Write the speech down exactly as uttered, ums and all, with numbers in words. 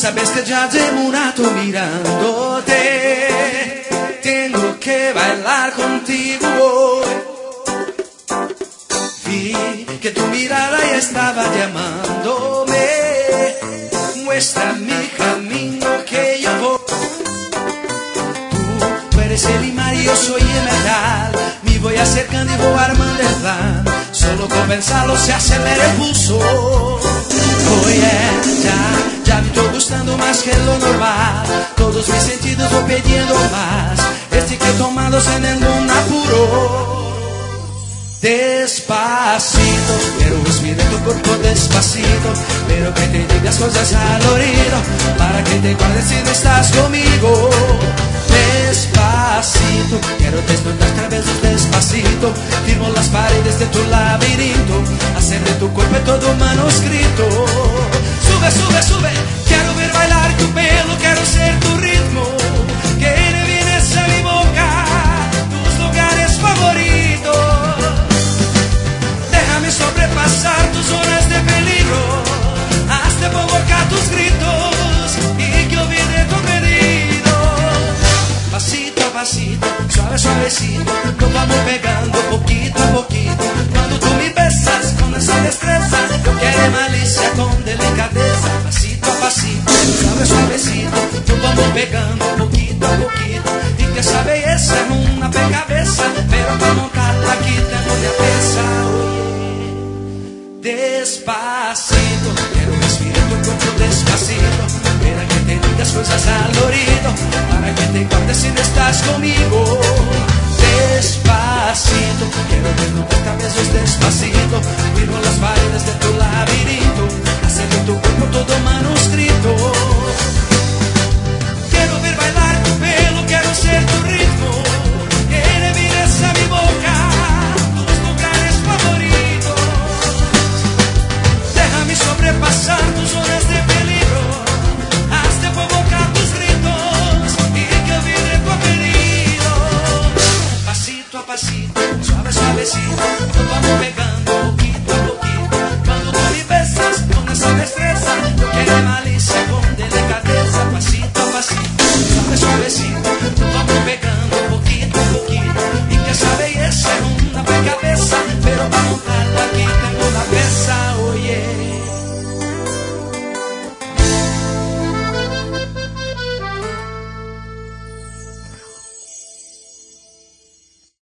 sabes que ya llevo un rato mirándote. Tengo que bailar contigo hoy. Vi que tu mirada ya estaba llamándome. Muestra mi camino que yo voy. Tú eres el imán y yo soy el metal. Me voy acercando y voy armando el plan. Solo con pensarlo se acelera el pulso. Oye, ya, ya me estoy gustando más que lo normal. Todos mis sentidos voy pidiendo más. Estoy que tomados en ningún apuro. Despacito, quiero respirar tu cuerpo despacito. Pero que te digas cosas al oído, para que te guardes si no estás conmigo. Despacito, quiero desnudar cabezas despacito. Firmo las paredes de tu laberinto, hacer de tu cuerpo todo manuscrito. Sube, sube, sube, quiero ver bailar tu pelo, quiero ser tu ritmo. Que le vienes a mi boca, tus lugares favoritos. Déjame sobrepasar tus horas de peligro. Hazte provocar tus gritos y que olvide tu pedido. Pasito a pasito, suave, suavecito, nos vamos pegando poquito a poquito. Cuando tú me besas con esa destreza, yo quiero malicia con delicadeza. Pasito a pasito, suave, suavecito, nos vamos pegando poquito a poquito. Y que esa belleza es una pegabeza, pero para montarla aquí tengo de pesa. Despacito, quiero respirar tu cuerpo despacito. Para que te digas cosas al oído, para que te guardes si no estás conmigo.